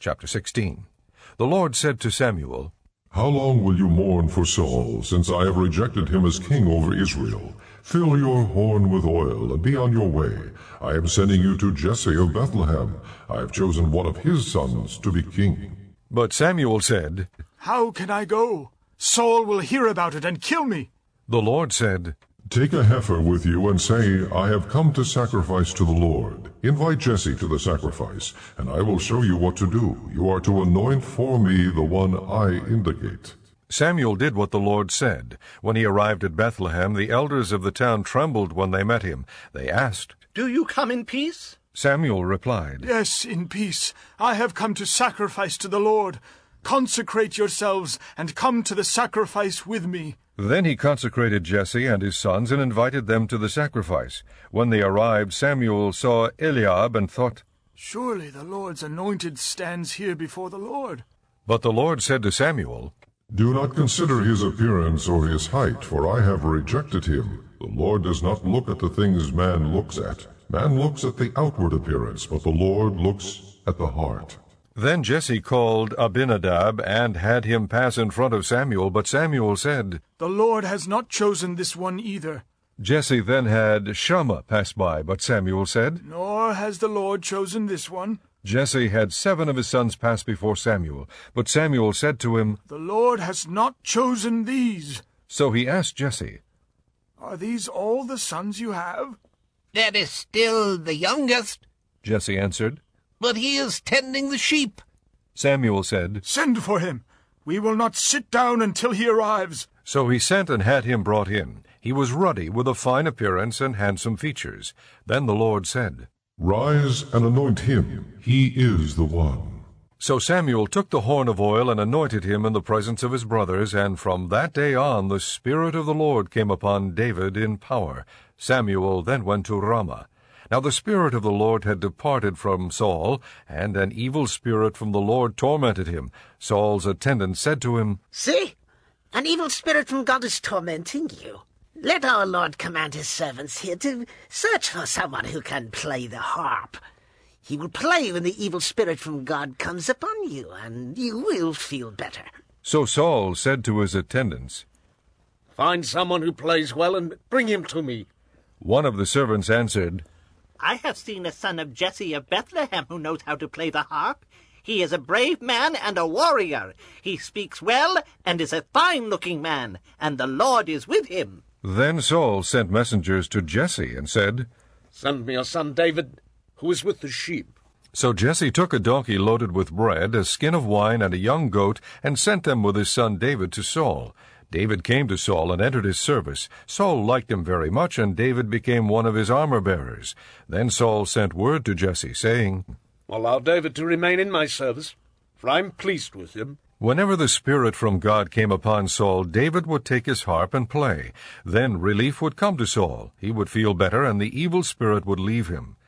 Chapter 16. The Lord said to Samuel, How long will you mourn for Saul, since I have rejected him as king over Israel? Fill your horn with oil, and be on your way. I am sending you to Jesse of Bethlehem. I have chosen one of his sons to be king. But Samuel said, How can I go? Saul will hear about it and kill me. The Lord said, Take a heifer with you and say, I have come to sacrifice to the Lord. Invite Jesse to the sacrifice, and I will show you what to do. You are to anoint for me the one I indicate. Samuel did what the Lord said. When he arrived at Bethlehem, the elders of the town trembled when they met him. They asked, Do you come in peace? Samuel replied, Yes, in peace. I have come to sacrifice to the Lord. Consecrate yourselves and come to the sacrifice with me. Then he consecrated Jesse and his sons and invited them to the sacrifice. When they arrived, Samuel saw Eliab and thought, Surely the Lord's anointed stands here before the Lord. But the Lord said to Samuel, Do not consider his appearance or his height, for I have rejected him. The Lord does not look at the things man looks at. Man looks at the outward appearance, but the Lord looks at the heart. Then Jesse called Abinadab and had him pass in front of Samuel, but Samuel said, The Lord has not chosen this one either. Jesse then had Shammah pass by, but Samuel said, Nor has the Lord chosen this one. Jesse had 7 of his sons pass before Samuel, but Samuel said to him, The Lord has not chosen these. So he asked Jesse, Are these all the sons you have? That is still the youngest, Jesse answered. but he is tending the sheep. Samuel said, Send for him. We will not sit down until he arrives. So he sent and had him brought in. He was ruddy, with a fine appearance and handsome features. Then the Lord said, Rise and anoint him. He is the one. So Samuel took the horn of oil and anointed him in the presence of his brothers, and from that day on the Spirit of the Lord came upon David in power. Samuel then went to Ramah. Now the Spirit of the Lord had departed from Saul, and an evil spirit from the Lord tormented him. Saul's attendant said to him, See, an evil spirit from God is tormenting you. Let our Lord command his servants here to search for someone who can play the harp. He will play when the evil spirit from God comes upon you, and you will feel better. So Saul said to his attendants, Find someone who plays well and bring him to me. One of the servants answered, I have seen a son of Jesse of Bethlehem who knows how to play the harp. He is a brave man and a warrior. He speaks well and is a fine-looking man, and the Lord is with him. Then Saul sent messengers to Jesse and said, Send me your son David, who is with the sheep. So Jesse took a donkey loaded with bread, a skin of wine, and a young goat, and sent them with his son David to Saul. David came to Saul and entered his service. Saul liked him very much, and David became one of his armor-bearers. Then Saul sent word to Jesse, saying, Allow David to remain in my service, for I am pleased with him. Whenever the Spirit from God came upon Saul, David would take his harp and play. Then relief would come to Saul. He would feel better, and the evil spirit would leave him.